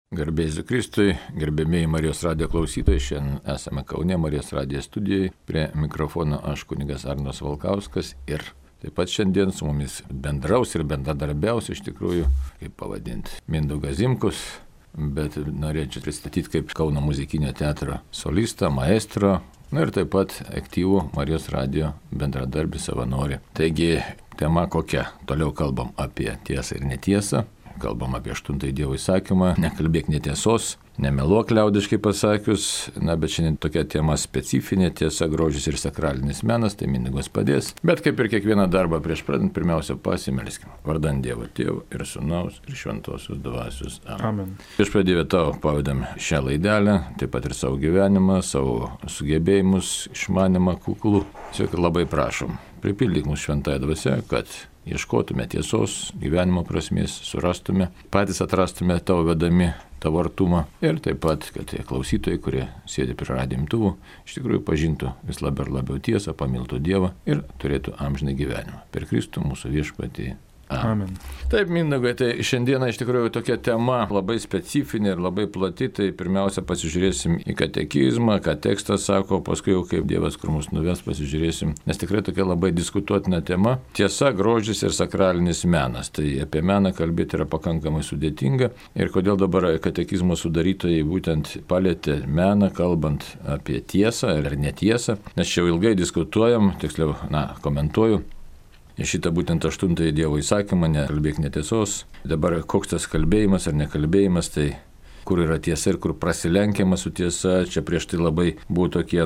Garbėsiu Kristui, gerbėmėjai Marijos radijo klausytojai, šiandien esame Kaune Marijos radijo studijoje, prie mikrofono aš kunigas Arnas Valkauskas ir taip pat šiandien su mumis bendraus ir bendradarbiaus iš tikrųjų, kaip pavadinti, Mindaugas Zimkus, bet norėčiau pristatyti kaip Kauno muzikinio teatro solistą, maestro, ir taip pat aktyvų Marijos radijo bendradarbį savanorį. Taigi, tema kokia? Toliau kalbam apie tiesą ir netiesą. Kalbam apie 8 Dievo įsakymą, nekalbėk netiesos, nemeluok liaudiškai pasakius, bet šiandien tokia tema specifinė, tiesa, grožis ir sakralinis menas, tai Mindaugas padės. Bet kaip ir kiekvieną darbą prieš pradant, pirmiausia pasimelskime. Vardan Dievo Tėvo ir Sūnaus ir Šventosios Dvasios. Amen. Prieš pradėję tau pavadam šią laidelę, taip pat ir savo gyvenimą, savo sugebėjimus, išmanimą, kuklų. Tiesiog labai prašom, pripildyk mūsų šventąją dvasią, kad ieškotume tiesos, gyvenimo prasmės, surastume, patys atrastume tavo vedami, tavo artumą ir taip pat, kad tie klausytojai, kurie sėdi prie radijo imtuvų, iš tikrųjų pažintų vis labiau ir labiau tiesą, pamiltų Dievą ir turėtų amžiną gyvenimą. Per Kristų mūsų viešpatį. Amen. Taip, Mindaugai, tai šiandieną iš tikrųjų tokia tema labai specifinė ir labai plati, tai pirmiausia pasižiūrėsim į katekizmą, ką tekstas sako, paskui jau kaip Dievas kur mus nuves pasižiūrėsim, nes tikrai tokia labai diskutuotina tema. Tiesa, grožis ir sakralinis menas. Tai apie meną kalbėti yra pakankamai sudėtinga ir kodėl dabar katekizmo sudarytojai būtent palėtė meną, kalbant apie tiesą ir netiesą, nes čia jau ilgai diskutuojam, tiksliau, komentuoju. Šitą būtent 8 Dievo įsakymą, nekalbėk netiesos. Dabar koks tas kalbėjimas ar nekalbėjimas, tai kur yra tiesa ir kur prasilenkiama su tiesa. Čia prieš tai labai buvo tokie,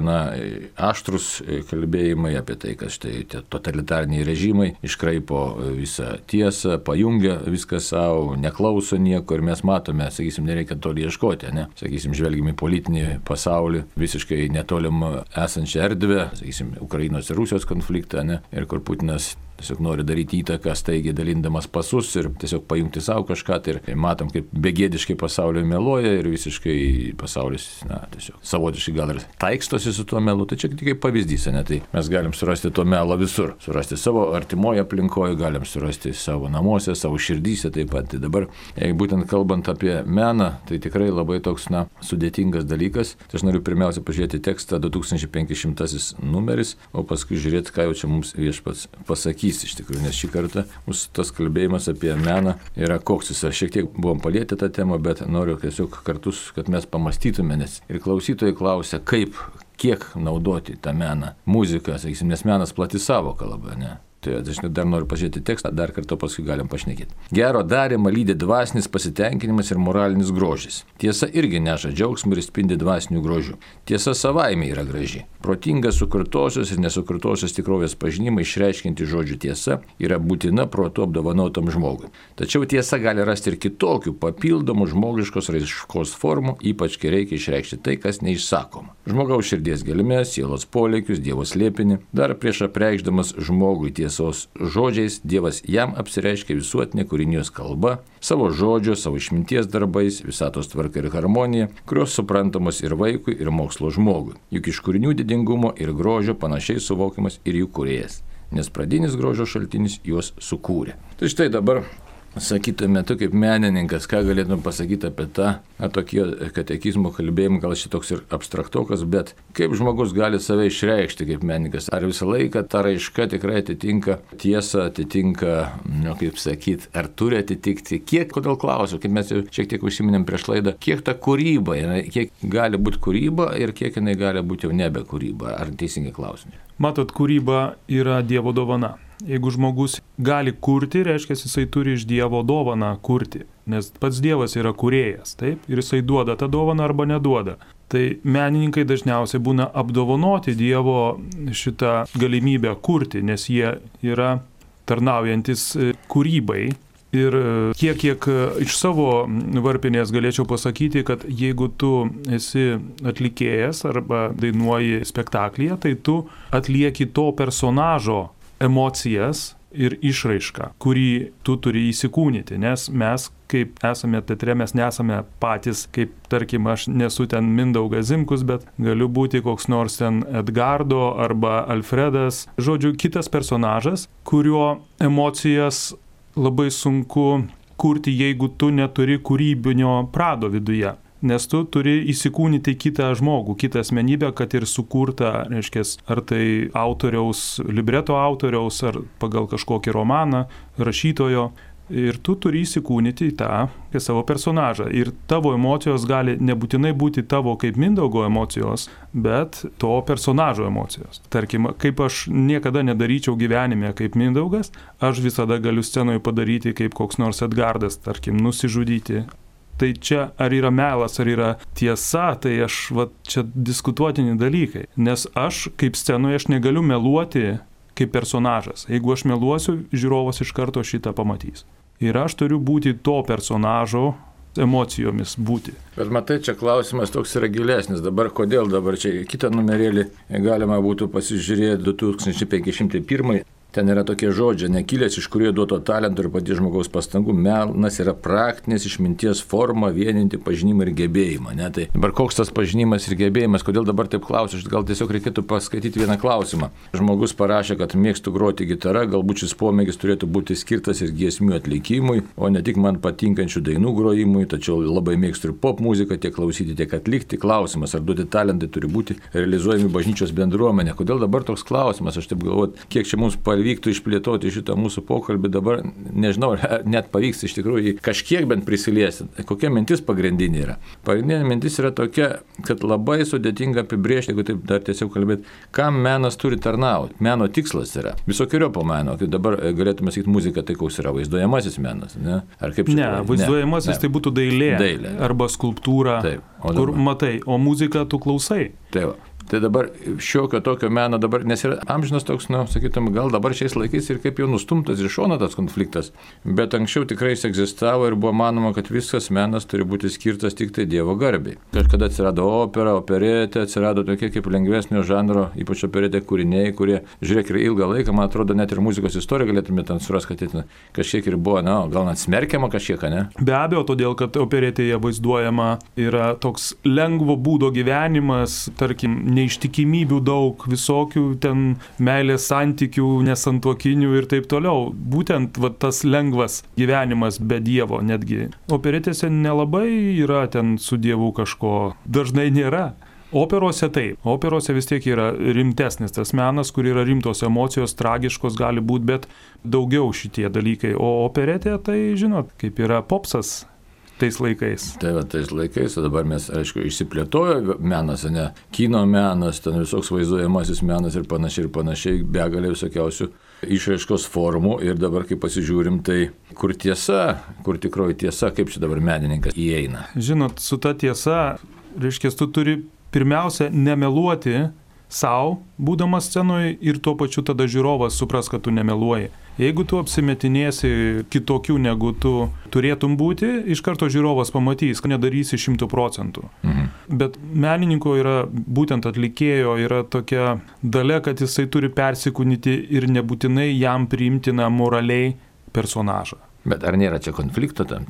aštrus kalbėjimai apie tai, kad štai tie totalitariniai režimai iškraipo visą tiesą, pajungia viską savo, neklauso nieko ir mes matome, sakysim, nereikia toli ieškoti, ne? Sakysim, žvelgime į politinį pasaulį, visiškai netolim esančią erdvę, sakysim, Ukrainos ir Rusijos konfliktą, ne? Ir kur Putinas tiesiog nori daryti įtaką staigiai dalindamas pasus ir tiesiog pajungti savo kažką. Tai ir matom, kaip begėdiškai pasaulio meluoja ir visiškai pasaulis, tiesiog savotiškai gal ir taikstosi su tuo melu. Tai čia tik kaip pavyzdys, ne? Tai mes galim surasti to melo visur. Surasti savo artimoje aplinkoje, galim surasti savo namuose, savo širdyse taip pat. Tai dabar, jeigu būtent kalbant apie meną, tai tikrai labai toks, sudėtingas dalykas. Tai aš noriu pirmiausia pažiūrėti tekstą 2500 numeris, o paskui žiūrėti, ką jau čia mums viešpats pasakys. Iš tikrųjų, nes šį kartą mūsų tas kalbėjimas apie meną yra koks jis. Šiek tiek buvom palietę tą temą, bet noriu tiesiog kartus, kad mes pamastytume, nes ir klausytojai klausia, kiek naudoti tą meną, muziką, sakysim, nes menas plati savoka labai, ne? Tai aš dar noriu pažiūrėti tekstą, dar kartą paskui galim pašnekėti. Gero darymą lydi dvasinis pasitenkinimas ir moralinis grožis. Tiesa irgi neša džiaugsmą ir spindi dvasiniu grožiu. Tiesa savaime yra graži. Protinga sukurtosios ir nesukurtosios tikrovės pažinimą išreiškinti žodžių tiesa yra būtina protu apdovanotam žmogui. Tačiau tiesa gali rasti ir kitokių papildomų žmogiškos raiškos formų, ypač kai reikia išreikšti tai, kas neišsakoma. Žmogaus širdies gelmės, sielos polėkius, Dievo slėpinį, dar prieš apreikšdamas žmogui tiesos žodžiais, Dievas jam apsireiškia visuotinė kūrinijos kalba, savo žodžio, savo išminties darbais, visatos tvarka ir harmonija, kurios suprantamos ir vaikui, ir mokslo žmogui. Juk iš kūrinių didingumo ir grožio panašiai suvokiamas ir jų kūrėjas, nes pradinis grožio šaltinis juos sukūrė. Tai štai dabar sakytume, tu kaip menininkas, ką galėtum pasakyti apie tą tokie katekizmo kalbėjimą, gal šitoks ir abstraktokas, bet kaip žmogus gali save išreikšti kaip menininkas? Ar visą laiką ta raiška tikrai atitinka tiesą, atitinka, kaip sakyti, ar turi atitikti? Kodėl klausiu, kaip mes jau šiek tiek užsiminėm prieš laidą, kiek ta kūryba, kiek gali būti kūryba ir kiek jinai gali būti jau nebe kūryba? Ar teisingai klausimai? Matot, kūryba yra Dievo dovana. Jeigu žmogus gali kurti, reiškia, jisai turi iš Dievo dovaną kurti, nes pats Dievas yra kūrėjas, taip, ir jisai duoda tą dovaną arba neduoda. Tai menininkai dažniausiai būna apdovanoti Dievo šitą galimybę kurti, nes jie yra tarnaujantis kūrybai. Ir kiek iš savo varpinės galėčiau pasakyti, kad jeigu tu esi atlikėjas arba dainuoji spektaklyje, tai tu atlieki to personažo emocijas ir išraišką, kurį tu turi įsikūnyti, nes mes, kaip esame teatre, mes nesame patys, kaip tarkim, aš nesu ten Mindaugas Zimkus, bet galiu būti koks nors ten Edgardo arba Alfredas, žodžiu, kitas personažas, kurio emocijas labai sunku kurti, jeigu tu neturi kūrybinio prado viduje. Nes tu turi įsikūnyti kitą žmogų, kitą asmenybę, kad ir sukurta, reiškia, ar tai autoriaus, libreto autoriaus, ar pagal kažkokį romaną, rašytojo. Ir tu turi įsikūnyti į tą savo personažą. Ir tavo emocijos gali nebūtinai būti tavo kaip Mindaugo emocijos, bet to personažo emocijos. Tarkim, kaip aš niekada nedaryčiau gyvenime kaip Mindaugas, aš visada galiu scenoje padaryti kaip koks nors Edgardas, tarkim, nusižudyti. Tai čia ar yra melas, ar yra tiesa, tai čia diskutuotini dalykai. Nes aš kaip scenoje aš negaliu meluoti kaip personažas. Jeigu aš meluosiu, žiūrovas iš karto šitą pamatys. Ir aš turiu būti to personažo emocijomis būti. Bet matai, čia klausimas toks yra gilesnis. Kodėl dabar čia kitą numerėlį galima būtų pasižiūrėti 2501. Ten yra tokie žodžiai, nekilęs iš kurio duoto talento ir paties žmogaus pastangų, menas yra praktinės išminties forma vieninti pažinimą ir gebėjimą. Ne? Tai dabar koks tas pažinimas ir gebėjimas, kodėl dabar taip klausiu, gal tiesiog reikėtų paskaityti vieną klausimą. Žmogus parašė, kad mėgstu groti gitarą, galbūt šis pomėgis turėtų būti skirtas ir giesmių atlikimui, o ne tik man patinkančių dainų grojimui, tačiau labai mėgstu ir pop muziką, tiek klausyti, tiek atlikti. Klausimas, ar duoti talentai turi būti realizuojami bažnyčios bendruomenė. Kodėl dabar toks klausimas, aš taip galvoju, kiek čia mums pavyktų išplėtoti šitą mūsų pokalbį, dabar nežinau, net pavyks iš tikrųjų kažkiek bent prisiliesti. Kokia mintis pagrindinė yra? Pagrindinė mintis yra tokia, kad labai sudėtinga apibrėžti, jeigu taip dar tiesiog kalbėti, kam menas turi tarnauti. Meno tikslas yra visokiojopo meno. Tai dabar galėtume sakyti, muzika tai koks yra vaizduojamasis menas, ne? Ar kaip čia? Ne, vaizduojamasis tai būtų dailė. Arba skulptūra, kur matai, o muziką tu klausai. Taip. Tai dabar šiokio tokio meno dabar, nes yra amžinas toks, sakytum, gal dabar šiais laikais ir kaip jau nustumtas iš šono tas konfliktas, bet anksčiau tikrai jis egzistavo ir buvo manoma, kad viskas menas turi būti skirtas tik tai Dievo garbei. Kažkada atsirado opera, operetė, atsirado tokie kaip lengvesnio žanro, ypač operetė kūriniai, kurie, žiūrėk, ir ilgą laiką, man atrodo, net ir muzikos istoriją galėtume ten surasti, kad kažkiek ir buvo, gal net smerkiama kažkiek, ne? Be abejo, todėl, kad operetėje vaizduojama yra toks lengvo būdo gyvenimas, tarkim, neištikimybių daug, visokių ten meilės santykių, nesantuokinių ir taip toliau. Būtent tas lengvas gyvenimas be Dievo netgi. Operetėse nelabai yra ten su Dievu kažko, dažnai nėra. Operose taip. Operose vis tiek yra rimtesnis tas menas, kur yra rimtos emocijos, tragiškos gali būti, bet daugiau šitie dalykai. O operetė tai, žinot, kaip yra popsas. Tais laikais. Tai tais laikais, o dabar mes, aišku, išsiplėtojo menas, ne, kino menas, ten visoks vaizduojamasis menas ir panašiai, begalė visokiausių išraiškos formų ir dabar, kai pasižiūrim, tai kur tiesa, kur tikroji tiesa, kaip čia dabar menininkas įeina. Žinot, su ta tiesa, reiškia, tu turi pirmiausia nemeluoti savo, būdamas scenoje ir tuo pačiu tada žiūrovas supras, kad tu nemeluoji. Jeigu tu apsimetinėsi kitokių, negu tu turėtum būti, iš karto žiūrovas pamatys, kad nedarysi 100%. Bet menininko yra, būtent atlikėjo, yra tokia dalia, kad jisai turi persikūnyti ir nebūtinai jam priimtina moraliai personažą. Bet ar nėra čia konflikto tam?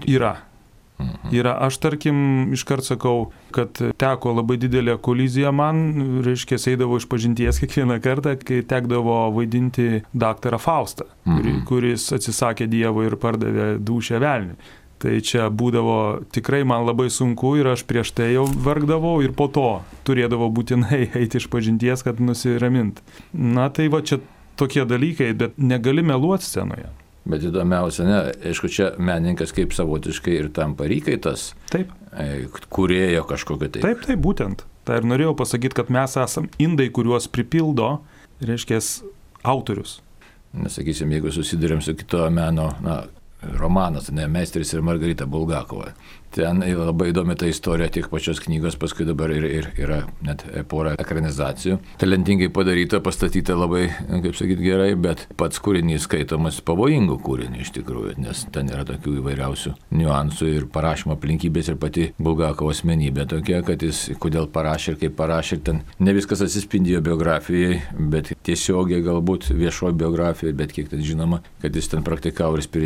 Yra, aš tarkim iškart sakau, kad teko labai didelė kolizija man, reiškia, eidavo iš pažinties kiekvieną kartą, kai tekdavo vaidinti daktarą Faustą, kuris atsisakė Dievo ir pardavė dūšią velniui. Tai čia būdavo tikrai man labai sunku ir aš prieš tai jau vargdavau ir po to turėdavo būtinai eiti iš pažinties, kad nusiramint. Na tai va čia tokie dalykai, bet negali meluoti scenoje. Bet įdomiausia, ne, aišku, čia menininkas kaip savotiškai ir tampa įkaitas. Taip. Kūrėjo kažkokio tai. Taip, būtent. Tai ir norėjau pasakyti, kad mes esam indai, kuriuos pripildo, reiškia, autorius. Nesakysim, jeigu susidurėm su kito meno, romanas, Meisteris ir Margarita Bulgakova. Ten labai įdomi ta istorija, tiek pačios knygos, paskui dabar ir yra net pora ekranizacijų. Talentingai padaryta, pastatyta labai, kaip sakyti, gerai, bet pats kūrinys skaitomas pavojingų kūrinių iš tikrųjų, nes ten yra tokių įvairiausių niuansų ir parašymo aplinkybės ir pati Bulgakovo asmenybė tokia, kad jis kodėl parašė ir kaip parašė, ten ne viskas atsispindėjo biografijai, bet tiesiogiai galbūt viešoji biografija, bet kiek ten žinoma, kad jis ten praktikavo ir spiritizmą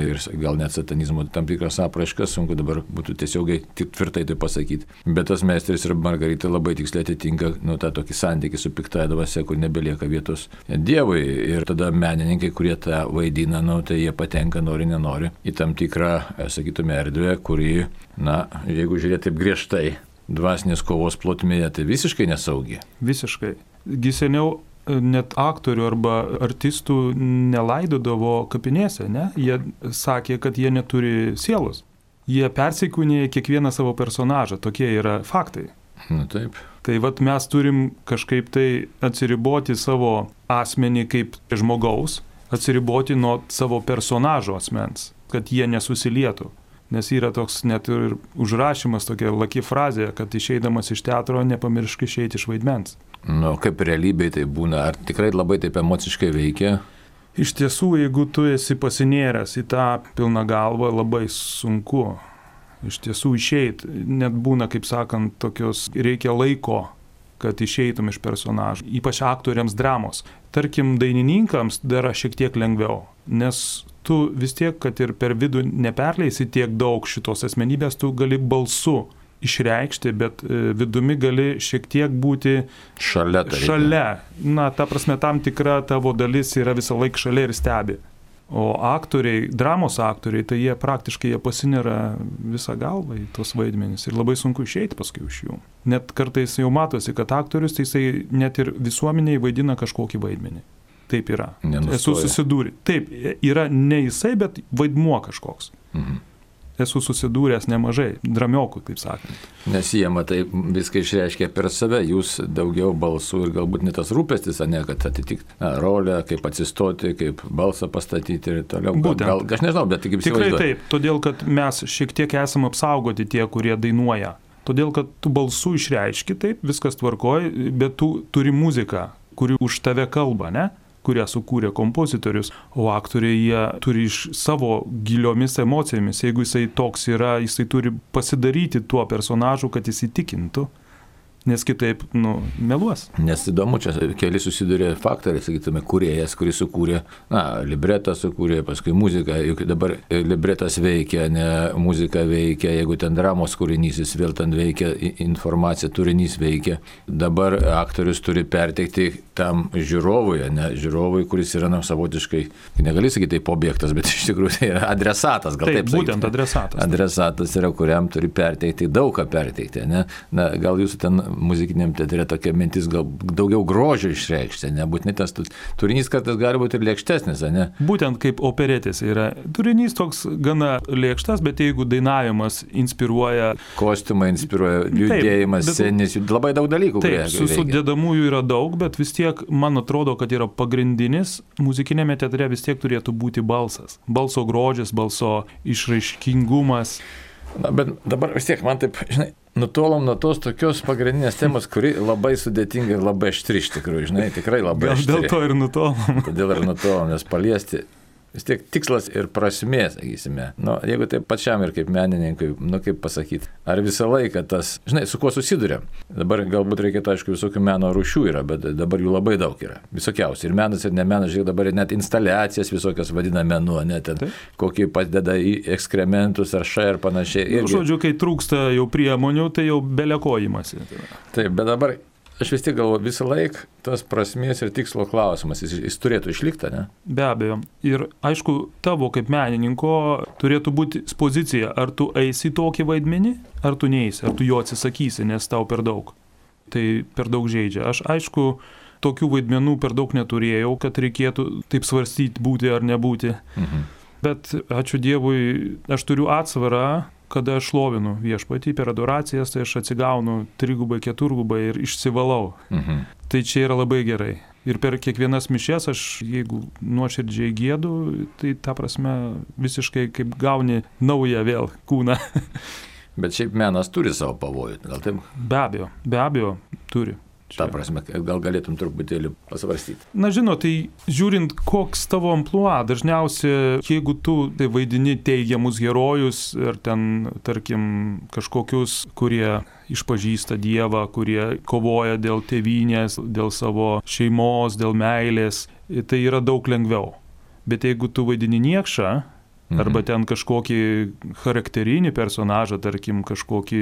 ir gal net satanizmo tam tikras apraiškas, sunku dabar būtų tiesiogiai tik tvirtai tai pasakyti. Bet tas Meisteris ir Margarita labai tiksliai atitinka tą tokį santykį su piktąja dvasia, kur nebelieka vietos Dievui. Ir tada menininkai, kurie tą vaidina, tai jie patenka nori, nenori į tam tikrą, sakytume, erdvę, kuri, jeigu žiūrėti taip griežtai, dvasinės kovos plotmėje, tai visiškai nesaugi. Visiškai. Seniau net aktorių arba artistų nelaidodavo kapinėse, ne? Jie sakė, kad jie neturi sielos. Jie persikūnėja kiekvieną savo personažą, tokie yra faktai. Taip. Tai mes turim kažkaip tai atsiriboti savo asmenį kaip žmogaus, atsiriboti nuo savo personažo asmens, kad jie nesusilietų. Nes yra toks net ir užrašymas, tokia laki frazė, kad išeidamas iš teatro nepamiršk išeiti iš vaidmens. Kaip realybėje tai būna, ar tikrai labai taip emociškai veikia? Iš tiesų, jeigu tu esi pasinėręs į tą pilną galvą, labai sunku iš tiesų išeiti. Net būna, kaip sakant, tokios reikia laiko, kad išeitum iš personažų, ypač aktoriams dramos. Tarkim, dainininkams dar šiek tiek lengviau, nes tu vis tiek, kad ir per vidų neperleisi tiek daug šitos asmenybės, tu gali balsu išreikšti, bet vidumi gali šiek tiek būti šalia. Ta prasme, tam tikra tavo dalis yra visą laiką šalia ir stebi. O aktoriai, dramos aktoriai, tai jie praktiškai pasinera visą galvą į tos vaidmenis ir labai sunku išeiti paskui iš jų. Net kartais jau matosi, kad aktorius, tai jisai net ir visuomeniai vaidina kažkokį vaidmenį. Taip yra. Nenustoja. Esu susidūręs. Taip, yra ne jisai, bet vaidmuo kažkoks. Esu susidūręs nemažai, dramiokų, taip sakant. Nes jie, matai, viską išreiškia per save, jūs daugiau balsų ir galbūt ne tas rūpestis, kad atitikti rolę, kaip atsistoti, kaip balsą pastatyti ir toliau. Būtent. Aš nežinau, bet kaip įsivaizduoju. Tikrai taip, todėl kad mes šiek tiek esame apsaugoti tie, kurie dainuoja. Todėl kad tu balsų išreiški, taip, viskas tvarkoja, bet tu turi muziką, kuri už tave kalba, ne? Kurią sukūrė kompozitorius, o aktoriai jie turi iš savo giliomis emocijomis. Jeigu jisai toks yra, jisai turi pasidaryti tuo personažu, kad jis įtikintų, nes kitaip, meluos. Nes įdomu, čia keli susidūrė faktoriai, sakytume, kūrėjas, kuris sukūrė, libretą sukūrė, paskui muziką, juk dabar libretas veikia, ne muzika veikia, jeigu ten dramos kūrinys, jis vėl ten veikia, informacija, turinys veikia. Dabar aktorius turi perteikti tam žiūrovui, ne žiūrovui, kuris yra savotiškai, negali sakyti taip objektas, bet iš tikrųjų tai yra adresatas, gal taip sakyti. Būtent adresatas. Adresatas yra, kuriam turi perteikti, daug ką perteikti, ne? Gal jūsų ten muzikiniam teatre tokia mintis, gal daugiau grožio išreikšti, nebūtinai tas turinys kartais gali būti ir lėkštesnis, ne? Būtent kaip operetės yra. Turinys toks gana lėkštas, bet jeigu dainavimas inspiruoja... Kostiumai inspiruoja, judėjimas, scenis, labai daug dalykų. Taip, sudedamųjų yra daug, bet vis tiek, man atrodo, kad yra pagrindinis muzikinėme teatre vis tiek turėtų būti balsas. Balso grožis, balso išraiškingumas. Bet dabar vis tiek, man taip, nutolom nuo tos tokios pagrindinės temos, kuri labai sudėtinga ir labai aštri iš tikrųjų, tikrai labai aštri. Dėl to ir nutolom. Todėl ir nutolom, nes paliesti vis tiek tikslas ir prasmė, sakysime. Jeigu taip pačiam ir kaip menininkui, kaip pasakyti, ar visą laiką tas, su kuo susiduriam. Dabar galbūt reikėtų, aišku, visokių meno rūšių yra, bet dabar jų labai daug yra. Visokiausių. Ir menas, ir nemenas, žiūrėk, dabar net instaliacijas visokias vadina menu, net kokį padeda į ekskrementus ar ir panašiai. Žodžiu, kai trūksta jau priemonių, tai jau belekojimasi. Taip, bet dabar aš vis tiek galvoju, visą laiką tas prasmės ir tikslo klausimas, jis turėtų išlikti, ne? Be abejo. Ir aišku, tavo kaip menininko turėtų būti pozicija, ar tu eisi tokį vaidmenį, ar tu neisi, ar tu jo atsisakysi, nes tau per daug. Tai per daug žaidžia. Aš aišku, tokių vaidmenų per daug neturėjau, kad reikėtų taip svarstyti, būti ar nebūti. Bet ačiū Dievui, aš turiu atsvarą, kada aš šlovinu viešpatį per adoracijas, tai aš atsigaunu 3, 4 ir išsivalau. Tai čia yra labai gerai. Ir per kiekvienas mišias aš, jeigu nuoširdžiai giedu, tai ta prasme visiškai kaip gauni naują vėl kūną. Bet šiaip menas turi savo pavojų, gal taip? Be abejo, turi. Ta prasme, gal galėtum truputėlį pasvarstyti. Žinot, tai žiūrint, koks tavo amplua, dažniausiai, jeigu tu tai vaidini teigiamus herojus ir ten, tarkim, kažkokius, kurie išpažįsta Dievą, kurie kovoja dėl tėvynės, dėl savo šeimos, dėl meilės, tai yra daug lengviau. Bet jeigu tu vaidini niekšą, Arba ten kažkokį charakterinį personažą, tarkim, kažkokį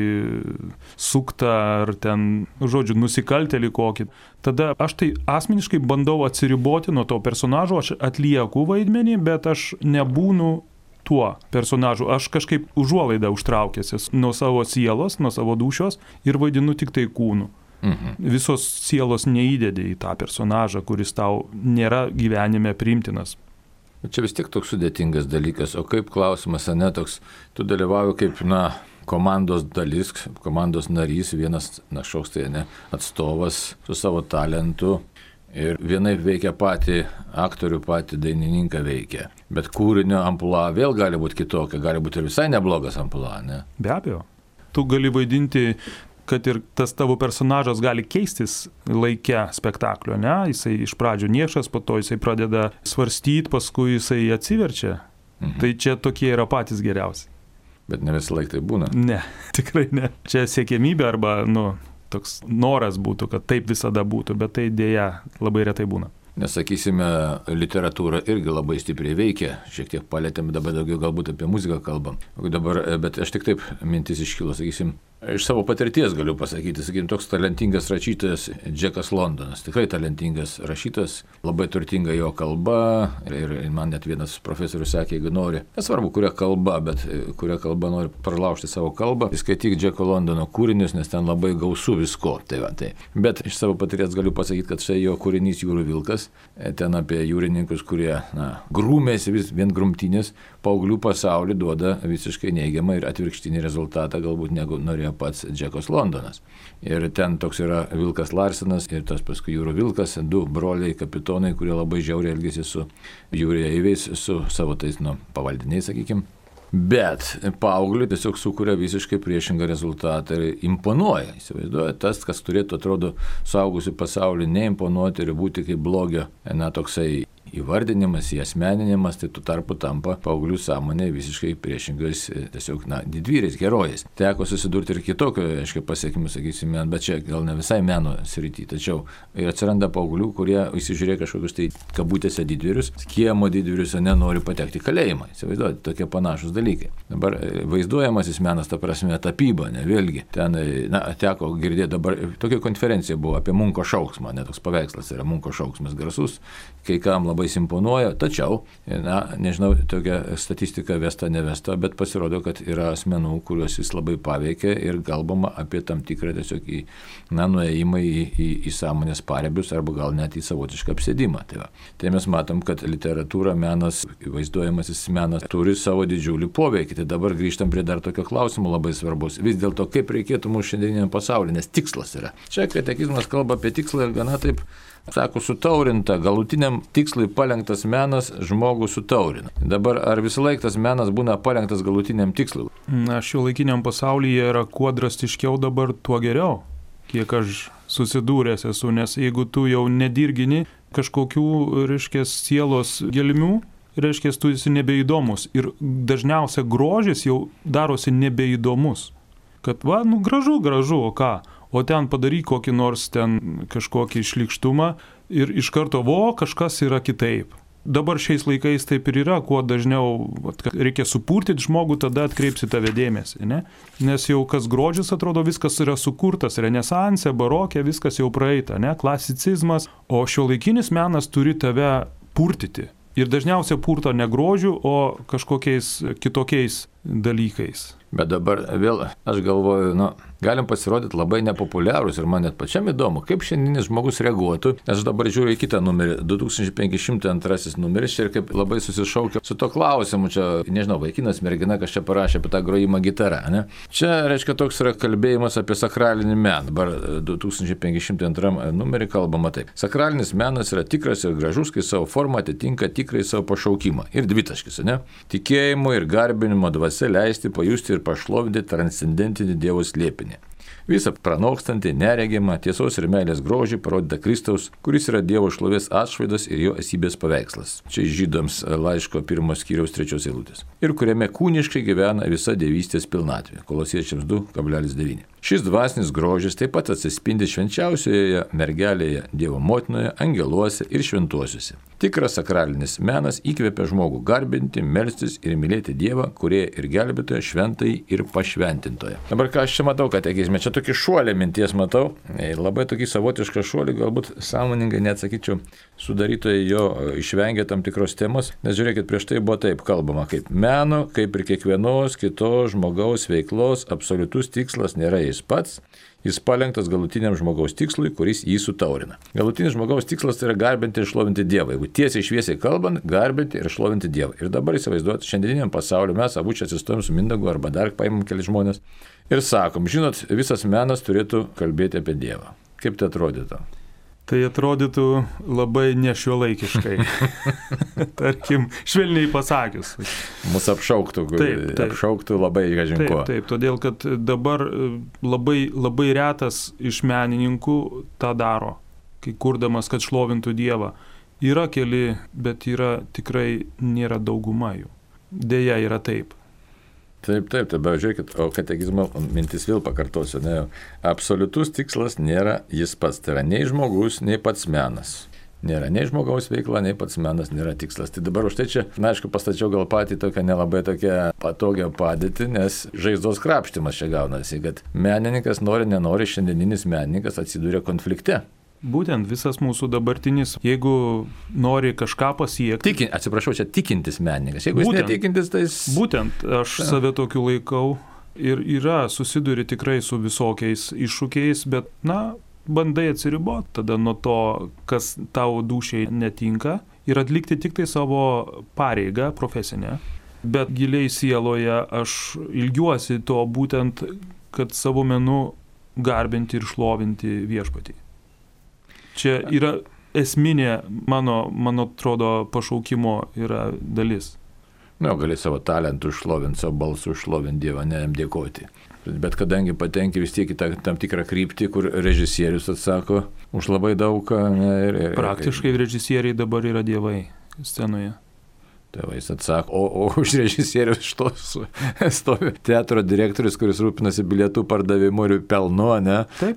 suktą ar ten, žodžiu, nusikaltėlį kokį. Tada aš tai asmeniškai bandau atsiriboti nuo to personažo, aš atlieku vaidmenį, bet aš nebūnu tuo personažu. Aš kažkaip užuolaidą užtraukęs nuo savo sielos, nuo savo dūšios ir vaidinu tik tai kūnu. Visos sielos neįdedi į tą personažą, kuris tau nėra gyvenime priimtinas. Čia vis tiek toks sudėtingas dalykas, o kaip klausimas, ne toks, tu dalyvauji kaip, komandos dalis, komandos narys, vienas, šauks tai, atstovas su savo talentu ir vienaip veikia patį aktorių, patį dainininką veikia, bet kūrinio amplua vėl gali būti kitokia, gali būti ir visai neblogas amplua, ne? Be abejo. Tu gali vaidinti, kad ir tas tavo personažas gali keistis laike spektaklio, ne? Jisai iš pradžių niekšas, po to jisai pradeda svarstyti, paskui jisai atsiverčia. Tai čia tokie yra patys geriausi. Bet ne visą laiką tai būna. Ne, tikrai ne. Čia siekėmybė arba, toks noras būtų, kad taip visada būtų, bet tai dėja labai retai būna. Nesakysime, literatūra irgi labai stipriai veikia, šiek tiek palėtėm, dabar daugiau galbūt apie muziką kalbam. Bet aš tik taip mintis iškilo, sakysim, iš savo patirties galiu pasakyti, sakykim, toks talentingas rašytojas Džekas Londonas, tikrai talentingas rašytojas, labai turtinga jo kalba ir man net vienas profesorius sakė, jeigu nori, nesvarbu, kuria kalba nori pralaužti savo kalbą, skaityk Džeko Londono kūrinius, nes ten labai gausu visko. Tai. Bet iš savo patirties galiu pasakyti, kad štai jo kūrinys Jūrų vilkas, ten apie jūrininkus, kurie grūmėsi vien grumtynės, paauglių pasaulį duoda visiškai neigiamą ir atvirkštinį rezultatą, galbūt negu norėjo pats Džekas Londonas. Ir ten toks yra Vilkas Larsenas ir tas paskui Jūrų vilkas, du broliai kapitonai, kurie labai žiauriai elgėsi su jūreiviais, su savo tais pavaldiniais, sakykim. Bet paaugliui tiesiog sukuria visiškai priešingą rezultatą ir imponuoja. Įsivaizduoja, tas, kas turėtų, atrodo, suaugusių pasaulį neimponuoti ir būti kaip blogio, toksai įvardinimas, įasmeninimas, tai tu tarpu tampa paauglių sąmonė visiškai priešingais, tiesiog, didvyriais, herojais. Teko susidurti ir kitokio, pasiekimų, sakysime, bet čia gal ne visai meno srity, tačiau ir atsiranda paauglių, kurie įsižiūrė kažkokius tai kabutėse didvyrius, kiemo didvyrius, nenori patekti į kalėjimą. Įsivaizduoti, tokie panašus dalykai. Dabar vaizduojamasis menas, ta prasme, tapyba, vėlgi. Ten, teko girdėti dabar, tokia konferencija buvo apie Munko šauksmą, toks paveikslas yra Munko šauksmas garsus, kai kam labai imponuoja, tačiau, nežinau, tokia statistika vesta, nevesta, bet pasirodo, kad yra asmenų, kuriuos jis labai paveikia ir kalbama apie tam tikrą tiesiog nuėjimą į sąmonės parebius arba gal net į savotišką apsėdimą. Tai mes matom, kad literatūra, menas, vaizduojamasis menas turi savo didžiulį poveikį. Tai dabar grįžtam prie dar tokio klausimo labai svarbus. Vis dėlto, kaip reikėtų mūsų šiandieniniam pasaulyje, nes tikslas yra. Čia katekizmas kalba apie tikslą ir gana taip, sako, sutaurinta, galutiniam tikslui palenktas menas žmogų sutaurina. Dabar ar visą laiką tas menas būna palenktas galutiniam tikslui? Šiuolaikiniam pasaulyje yra kuo drastiškiau dabar, tuo geriau, kiek aš susidūręs esu, nes jeigu tu jau nedirgini kažkokių, sielos gelmių, tu esi nebeįdomus ir dažniausia grožis jau darosi nebeįdomus. Kad gražu, o ką? O ten padaryk kokį nors ten kažkokį šlykštumą ir iš karto, kažkas yra kitaip. Dabar šiais laikais taip ir yra, kuo dažniau reikia supurtyti žmogų, tada atkreipsi tave dėmesį, ne? Nes jau kas grožis, atrodo, viskas yra sukurtas, renesanse, barokė, viskas jau praeita, ne? Klasicizmas, o šiuolaikinis menas turi tave purtyti. Ir dažniausiai purto ne grožiu, o kažkokiais kitokiais dalykais. Bet dabar vėl aš galvoju, galim pasirodyti labai nepopuliarūs ir man net pačiam įdomu, kaip šiandienis žmogus reaguotų, nes aš dabar žiūriu į kitą numerį, 2502 numeris čia ir kaip labai susišaukia su to klausimu, čia, nežinau, vaikinas, mergina, kas čia parašė apie tą grojimą gitarą, ne? Čia, toks yra kalbėjimas apie sakralinį meną, dabar 2502 numerį kalbama taip. Sakralinis menas yra tikras ir gražus, kai savo formą atitinka tikrai savo pašaukimą. Ir dvitaškis, ne? Tikėjimo ir garbinimo dvasia leisti pajusti ir pašlovinti transcendentinį Dievo slėpinį. Visą pranokstantį, neregimą, tiesos ir meilės grožį parodyta Kristaus, kuris yra Dievo šlovės atšvaidas ir jo esybės paveikslas. Čia Žydams laiško 1 skyriaus 3 eilutės. Ir kuriame kūniškai gyvena visa dievystės pilnatvė. Kolosiečiams 2,9. Šis dvasinis grožis taip pat atsispindi švenčiausioje mergelėje, Dievo motinoje, angeluose ir šventuosiuose. Tikras sakralinis menas įkvepia žmogų garbinti, melstis ir mylėti Dievą, kurie ir gelbėtoją, šventąjį ir pašventintoją. Dabar ką aš čia matau, katekizme, čia tokį šuolį minties matau, labai tokį savotišką šuolį, galbūt sąmoningai neatsakyčiau, sudarytojai jo išvengia tam tikros temos, nes žiūrėkit, prieš tai buvo taip kalbama, kaip meno, kaip ir kiekvienos kitos žmogaus veiklos absoliutus tikslas nėra jis pats, jis palenktas galutiniam žmogaus tikslui, kuris jį sutaurina. Galutinis žmogaus tikslas tai yra garbinti ir šlovinti Dievą. Jeigu tiesiai šviesiai kalbant, garbinti ir šlovinti Dievą. Ir dabar įsivaizduoti, šiandieniniam pasauliu mes abu čia atsistojom su Mindaugu arba dar paimam keli žmonės ir sakom, žinot, visas menas turėtų kalbėti apie Dievą. Kaip tai atrodytų? Tai atrodytų labai nešiuolaikiškai. Tarkim, švelniai pasakius. Mūsų apšauktų, taip. Apšauktų labai kažinko. Taip, todėl kad dabar labai retas iš menininkų tą daro, kai kurdamas, kad šlovintų Dievą. Yra keli, bet tikrai nėra dauguma jų. Deja, yra taip. Taip, bet žiūrėkit, o katekizmo mintis vėl pakartosiu, ne, absoliutus tikslas nėra jis pats, tai yra nei žmogus, nei pats menas. Nėra nei žmogaus veikla, nei pats menas nėra tikslas. Tai dabar už tai čia, na, aišku, pastačiau gal patį tokią nelabai tokią patogią padėtį, nes žaizdos krapštimas čia gaunasi, kad menininkas nenori, šiandieninis menininkas atsidūrė konflikte. Būtent visas mūsų dabartinis, jeigu nori kažką pasiekti. Čia tikintis menininkas. Jeigu jis netikintis, tai jis... Būtent, aš save tokiu laikau ir susiduri tikrai su visokiais iššūkiais, bet, bandai atsiriboti tada nuo to, kas tau dūšiai netinka ir atlikti tik tai savo pareigą profesinę. Bet giliai sieloje aš ilgiuosi to būtent, kad savo menu garbinti ir šlovinti viešpatį. Čia yra esminė mano atrodo, pašaukimo yra dalis. Gali savo talentų šlovinti, savo balsų šlovinti Dievą, ne jam dėkoti. Bet kadangi patenki vis tiek į tam tikrą kryptį, kur režisierius atsako už labai daug. Praktiškai režisieriai dabar yra dievai scenoje. Tai jis atsako, o už režisierius stovi teatro direktorius, kuris rūpinasi bilietų pardavimu ir pelnu, ne? Taip.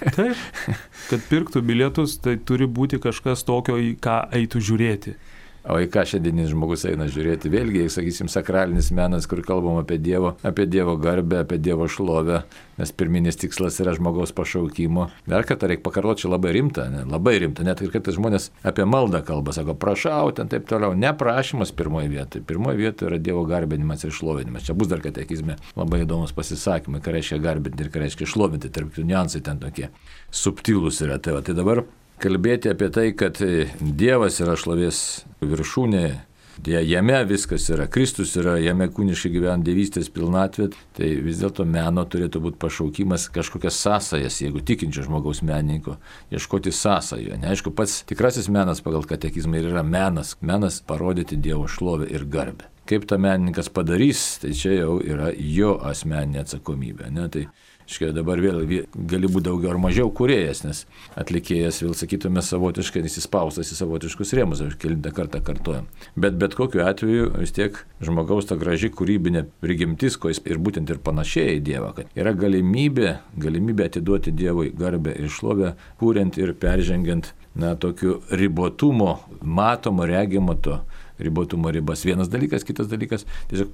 Kad pirktų bilietus, tai turi būti kažkas tokio, į ką eitų žiūrėti. O į ką šiandienis žmogus eina žiūrėti? Vėlgi, sakysim, sakralinis menas, kur kalbam apie Dievo garbę, apie Dievo šlovę, nes pirminis tikslas yra žmogaus pašaukimo. Dar kartą reikia pakartoti, čia labai rimta, net ir kartais žmonės apie maldą kalba, sako, prašau, ten taip toliau, neprašymas pirmoje vietoje. Pirmoje vietoje yra Dievo garbinimas ir šlovinimas. Čia bus dar katekizme labai įdomus pasisakymai, ką reiškia garbinti ir ką reiškia šlovinti, tarp tų niuansai ten tokie subtilūs yra. Tai dabar kalbėti apie tai, kad Dievas yra šlovės viršūnė, jame viskas yra, Kristus yra, jame kūniškai gyvena dievystės pilnatvė, tai vis dėlto meno turėtų būti pašaukimas kažkokias sąsajas, jeigu tikinčio žmogaus menininko, ieškoti sąsajų. Neaišku, pats tikrasis menas pagal katekizmą yra menas parodyti Dievo šlovę ir garbę. Kaip tą menininkas padarys, tai čia jau yra jo asmeninė atsakomybė. Tai dabar vėl gali būti daugiau ar mažiau kūrėjas, nes atlikėjas, vėl sakytume, savotiškai įsispaustas į savotiškus rėmus, aš kelintą kartą kartuojam. Bet kokiu atveju vis tiek žmogaus ta graži kūrybinė prigimtis, ko jis ir būtent ir panašėja į Dievą, kad yra galimybė atiduoti Dievui garbę ir šlovę, kūrent ir peržengiant tokiu ribotumo, matomo, regimo to ribotumo ribas. Vienas dalykas, kitas dalykas, tiesiog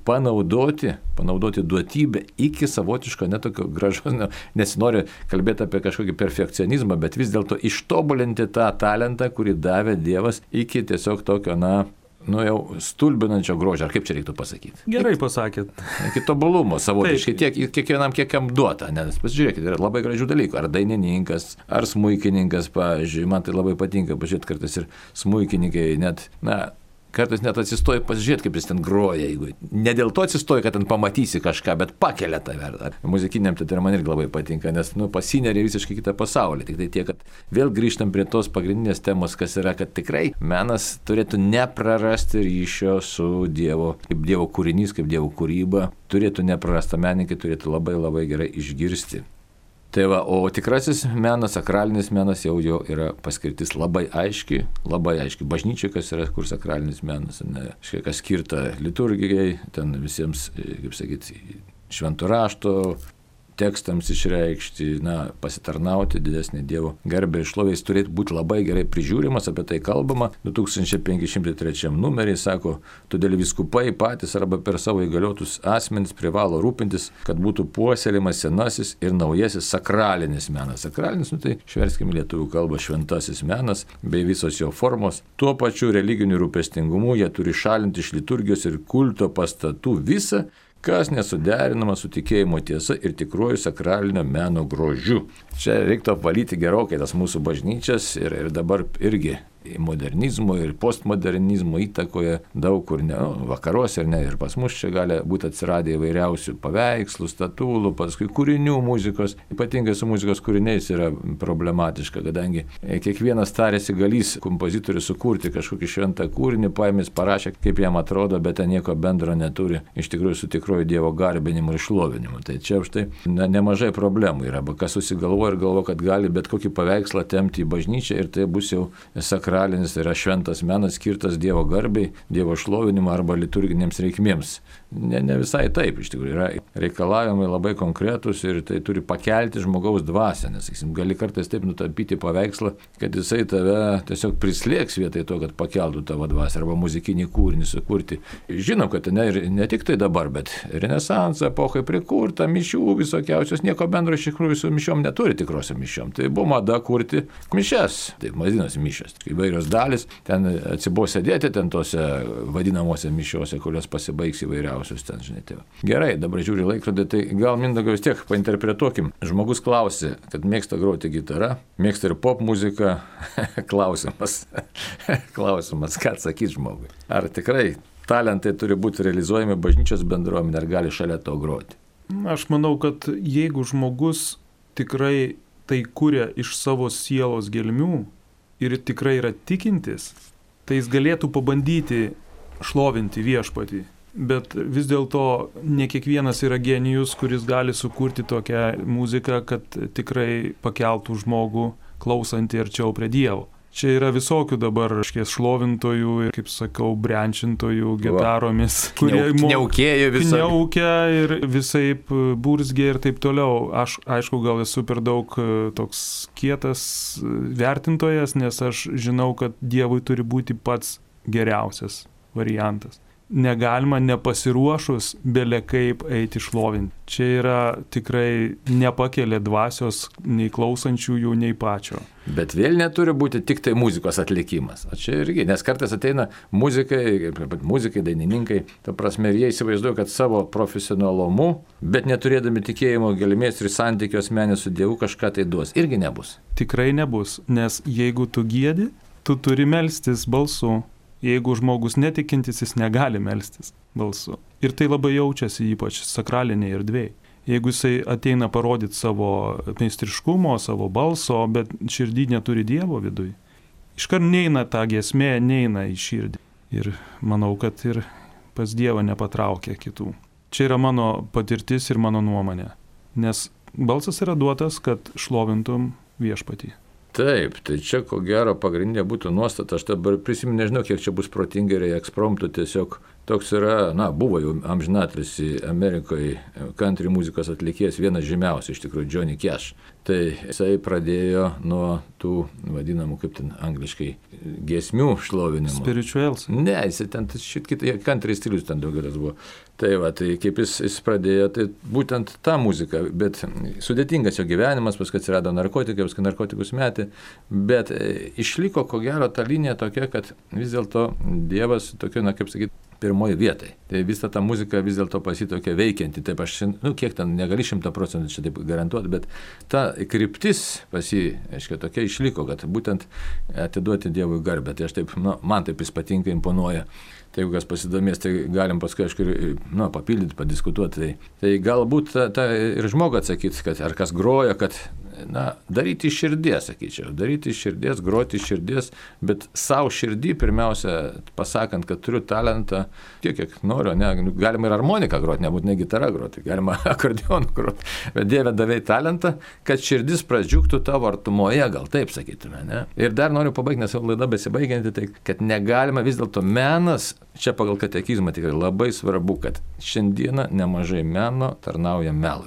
panaudoti duotybę iki savotiško netokio gražos, nesinori kalbėti apie kažkokį perfekcionizmą, bet vis dėlto ištobulinti tą talentą, kurį davė Dievas iki tiesiog tokio, jau stulbinančio grožio, ar kaip čia reiktų pasakyti? Gerai pasakėt. Iki tobulumo savotiškai, tiek kiekvienam kiekam duota, nes pasižiūrėkite, yra labai gražių dalykų, ar dainininkas, ar smuikininkas, pavyzdžiui, man tai labai patinka, pažiūrėti kartais ir smuikininkai, kartais net atsistoji pasižiūrėti, kaip jis ten groja, jeigu ne dėl to atsistoji, kad ten pamatysi kažką, bet pakelia tave. Muzikiniam teatre man irgi labai patinka, nes pasineri visiškai kitą pasaulį. Tik tai tiek, kad vėl grįžtam prie tos pagrindinės temos, kas yra, kad tikrai menas turėtų neprarasti ryšio su Dievo, kaip Dievo kūrinys, kaip Dievo kūryba, turėtų neprarasta, menininkai turėtų labai labai gerai išgirsti. Tai o tikrasis menas, sakralinis menas jau jo yra paskirtis labai aiški. Bažnyčia, kas yra, kur sakralinis menas, kas skirta liturgijai, ten visiems, kaip sakyti, švento rašto tekstams išreikšti, pasitarnauti didesnį Dievo garbę ir šlovę, jis turėtų būti labai gerai prižiūrimas, apie tai kalbama. 2503 numerį sako, todėl vyskupai patys arba per savo įgaliotus asmenys privalo rūpintis, kad būtų puoselėjimas senasis ir naujasis sakralinis menas. Sakralinis, tai šverskime lietuvių kalbą šventasis menas bei visos jo formos. Tuo pačiu religiniu rūpestingumu jie turi šalinti iš liturgijos ir kulto pastatų visą, kas nesuderinama su tikėjimo tiesa ir tikruoju sakralinio meno grožiu. Čia reiktų apvalyti gerokai tas mūsų bažnyčias ir dabar irgi modernizmo ir postmodernizmo įtakoje daug kur, vakaruose ir pas mus čia gali būti atsiradę įvairiausių paveikslų, statulų, paskui kūrinių muzikos. Ypatingai su muzikos kūriniais yra problematiška, kadangi kiekvienas tarėsi galys kompozitorius sukurti kažkokį šventą kūrinį, paėmės parašė, kaip jam atrodo, bet ten nieko bendro neturi iš tikrųjų su tikroju Dievo garbinimu ir šlovinimu. Tai čia už tai nemažai problemų yra, kas susigalvoja ir galvo, kad gali bet kokį paveikslą tempti į bažnyčią ir tai bus jau sakralinis, tai yra šventas menas skirtas Dievo garbei, Dievo šlovinimo arba liturginėms reikmėms. Ne visai taip, iš tikrųjų yra reikalavimai labai konkretus ir tai turi pakelti žmogaus dvasią, nes gali kartais taip nutapyti paveikslą, kad jisai tave tiesiog prislėgs vietoj to, kad pakeltų tavo dvasią arba muzikinį kūrinį sukurti. Žinom, kad ne tik tai dabar, bet Renesanso epochai prikurta mišių visokiausios, nieko bendro iš tikrųjų su mišiom neturi tikrosiom mišiom. Tai buvo mada kurti mišias, taip vadinasi mišias. Įvairios dalis, ten atsibos sėdėti ten tose vadinamuose mišiuose, kurios pasibaigs įvairiausios ten, žinai. Tai gerai, dabar žiūri laikrodį, tai gal Mindaugai vis tiek painterpretuokim. Žmogus klausė, kad mėgsta groti gitarą, mėgsta ir pop muziką. Klausimas, ką atsakyti žmogui? Ar tikrai talentai turi būti realizuojami bažnyčios bendruomenė, ar gali šalia to groti? Aš manau, kad jeigu žmogus tikrai tai kuria iš savo sielos gelmių ir tikrai yra tikintis, tai jis galėtų pabandyti šlovinti viešpatį. Bet vis dėlto ne kiekvienas yra genijus, kuris gali sukurti tokią muziką, kad tikrai pakeltų žmogų klausantį arčiau prie Dievo. Čia yra visokių dabar šlovintojų ir, kaip sakau, brenčintojų gitaromis, kurie kniaukia ir visaip burzgia ir taip toliau. Aš, aišku, gal esu per daug toks kietas vertintojas, nes aš žinau, kad Dievui turi būti pats geriausias variantas. Negalima nepasiruošus bele kaip eiti šlovinti. Čia yra tikrai nepakelia dvasios nei klausančiųjų, nei pačio. Bet vėl neturi būti tik tai muzikos atlikimas. O čia irgi, nes kartais ateina muzikai, dainininkai, ta prasme, ir jie įsivaizduoja, kad savo profesionalumu, bet neturėdami tikėjimo gelmės ir santykio asmenį su Dievu kažką tai duos. Irgi nebus. Tikrai nebus, nes jeigu tu giedi, tu turi melstis balsu. Jeigu žmogus netikintis, jis negali melstis balsu. Ir tai labai jaučiasi ypač sakralinėje erdvėje. Jeigu jisai ateina parodyti savo meistriškumo, savo balso, bet širdį neturi Dievo viduj, iškart neina ta giesmė, neina į širdį. Ir manau, kad ir pas Dievą nepatraukia kitų. Čia yra mano patirtis ir mano nuomonė. Nes balsas yra duotas, kad šlovintum viešpatį. Taip, tai čia ko gero pagrindinė būtų nuostata. Aš dabar prisimenu, nežinau, kiek čia bus protingai ir ekspromtų, tiesiog toks yra, buvo jau amžinatilsį Amerikoje country muzikos atlikėjas, vienas žymiausių iš tikrųjų, Johnny Cash. Tai jisai pradėjo nuo tų vadinamų, kaip ten angliškai, giesmių šlovinimo. Spirituals. Ne, jisai ten country stilius ten daugelis buvo. Tai kaip jis pradėjo, tai būtent tą muziką, bet sudėtingas jo gyvenimas, paskui atsirado narkotikai, paskui narkotikus metė, bet išliko ko gero ta linija tokia, kad vis dėlto Dievas tokia, kaip sakyti, pirmoji vietai. Tai visą tą muziką vis dėlto pasitokia veikianti. Taip aš, kiek ten negali 100% čia taip garantuoti, bet ta kryptis aiškiai tokia išliko, kad būtent atiduoti Dievui garbę. Tai aš taip, man taip jis patinka, imponuoja. Tai jeigu kas pasidomės, tai galim paskui papildyti, padiskutuoti. Tai galbūt ir žmogų atsakyti, kad ar kas groja, kad daryti iš širdies, sakyčiau. Daryti iš širdies, groti iš širdies, bet savo širdį pirmiausia pasakant, kad turiu talentą tiek, kiek noriu. Galima ir harmoniką groti, nebūtinai gitarą groti, galima akordeoną groti. Bet Dieve davei talentą, kad širdis pradžiugtų tavo artumoje, gal taip sakytume. Ne? Ir dar noriu pabaigti, nes laida besibaigianti, tai kad negalima vis dėlto menas, čia pagal katekizmą tikrai labai svarbu, kad šiandieną nemažai meno tarnauja melui.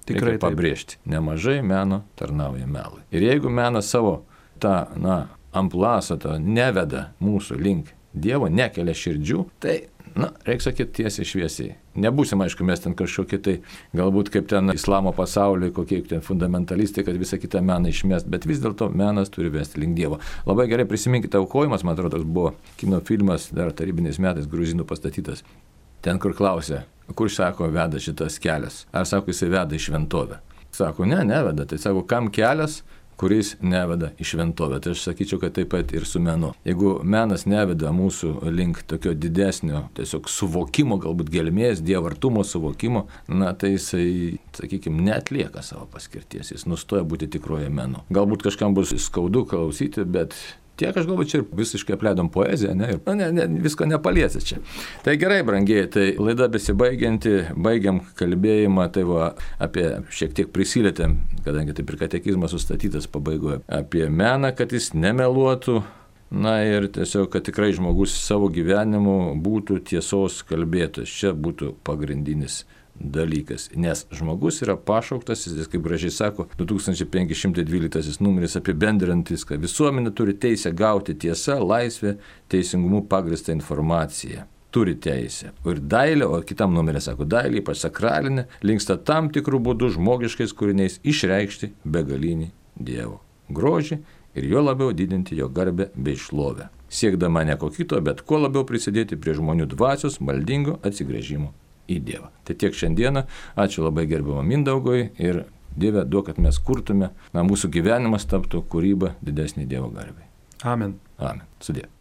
Tikrai reikia pabrėžti. Nemažai meno tarnauja melui. Ir jeigu menas savo tą, amplasą neveda mūsų link Dievo, nekelia širdžių, tai, reikia sakyti tiesiai šviesiai. Nebūsim, aišku, mes ten kažkokie tai, galbūt kaip ten islamo pasaulyje, kokie ten fundamentalistai, kad visą kitą meną išmest, bet vis dėlto menas turi vesti link Dievo. Labai gerai prisiminkite Aukojimas, man atrodo, toks buvo kino filmas, dar tarybiniais metais gruzinų pastatytas. Ten, kur klausė, kur, sako, veda šitas kelias. Ar, sako, jisai veda į šventovę. Sako, neveda. Tai sako, kam kelias, kuris neveda į šventovę. Tai aš sakyčiau, kad taip pat ir su menu. Jeigu menas neveda mūsų link tokio didesnio tiesiog suvokimo, galbūt gelmės, dievartumo suvokimo, tai jisai, sakykime, neatlieka savo paskirties. Jis nustoja būti tikroje menu. Galbūt kažkam bus skaudu klausyti, bet tiek aš galbūt čia ir visiškai apleidom poeziją, ir visko nepaliesi čia. Tai gerai, brangieji, tai laida besibaigianti, baigiam kalbėjimą, tai apie šiek tiek prisilietėm, kadangi taip ir katekizmas sustatytas pabaigoje, apie meną, kad jis nemeluotų, ir tiesiog, kad tikrai žmogus savo gyvenimu būtų tiesos kalbėtojas. Čia būtų pagrindinis dalykas, nes žmogus yra pašauktas, jis, kaip gražiai sako, 2512 numeris apibendrintis, kad visuomenė turi teisę gauti tiesą, laisvę, teisingumu pagristą informaciją. Turi teisę. Ir dailė, o kitam numerė sako, dailė, ypač sakralinė, linksta tam tikrų būdų žmogiškais kūriniais išreikšti begalinį Dievo grožį ir jo labiau didinti jo garbę bei šlovę. Siekdama ne ko kito, bet kuo labiau prisidėti prie žmonių dvasios maldingo atsigręžimo į Dievą. Tai tiek šiandieną. Ačiū labai gerbiamam Mindaugui ir Dieve duok, kad mes kurtume, mūsų gyvenimas taptų kūryba didesnį Dievo garbei. Amen. Amen. Sudie.